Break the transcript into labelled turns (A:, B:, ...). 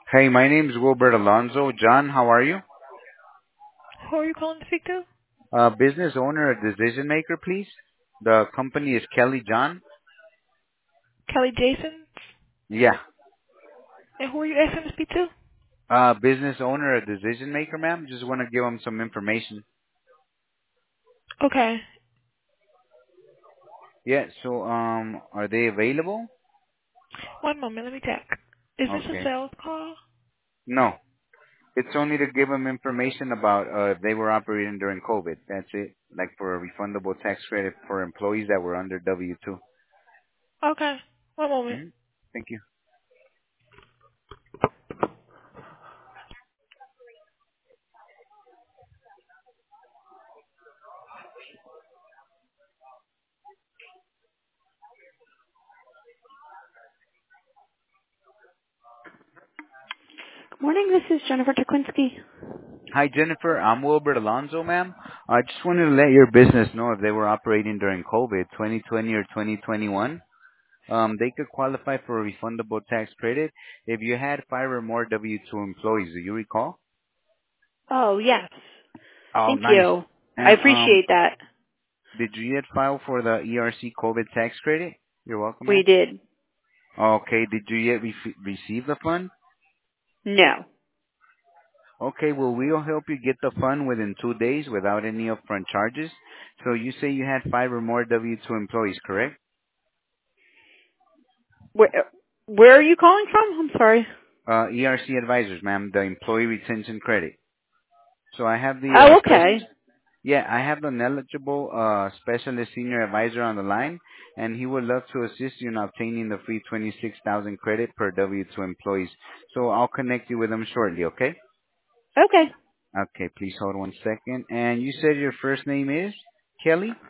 A: Hey, my name is Wilbert Alonzo. John, how are you?
B: Who are you calling to speak to?
A: Business owner or decision maker, please. The company is Kelly John.
B: Kelly Jason?
A: Yeah.
B: And who are you asking to speak to?
A: Business owner or decision maker, ma'am. Just want to give them some information.
B: Okay.
A: Yeah. So, are they available?
B: One moment, let me check. Is this a
A: Okay.
B: sales call?
A: No. It's only to give them information about if they were operating during COVID. That's it. Like for a refundable tax credit for employees that were under W-2.
B: Okay. One moment.
A: Hmm. Thank you.
B: Morning, this is Jennifer Teklinski.
A: Hi, Jennifer. I'm Wilbert Alonzo, ma'am. I just wanted to let your business know if they were operating during COVID, 2020 or 2021. They could qualify for a refundable tax credit if you had five or more W-2 employees. Do you recall?
B: Oh, yes.
A: Oh,
B: Thank
A: nice.
B: you. I
A: And
B: appreciate that.
A: did you yet file for the ERC COVID tax credit? You're welcome,
B: We
A: ma'am.
B: did.
A: Okay. Did you yet receive the fund?
B: No.
A: Okay. Well, we'll help you get the fund within 2 days without any upfront charges. So you say you had five or more W-2 employees, correct?
B: Where, where are you calling from? I'm sorry.
A: ERC Advisors, ma'am, the Employee Retention Credit. So I have the
B: Oh,
A: special,
B: okay.
A: yeah, I have the knowledgeable specialist senior advisor on the line, and he would love to assist you in obtaining the free 26,000 credit per W-2 employees. So I'll connect you with him shortly, okay?
B: Okay.
A: Okay, please hold one second. And you said your first name is Kelly?